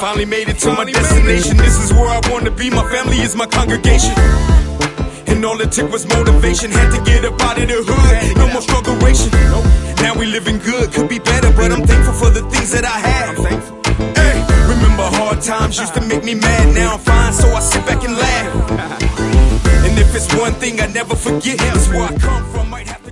Finally made it to my destination. This is where I wanna be. My family is my congregation. And all it took was motivation. Had to get up out of the hood. No more struggle-ration. Now we living good, could be better, but I'm thankful for the things that I had. Hey, remember hard times used to make me mad. Now I'm fine, so I sit back and laugh. And if it's one thing I never forget, it's where I come from. Might have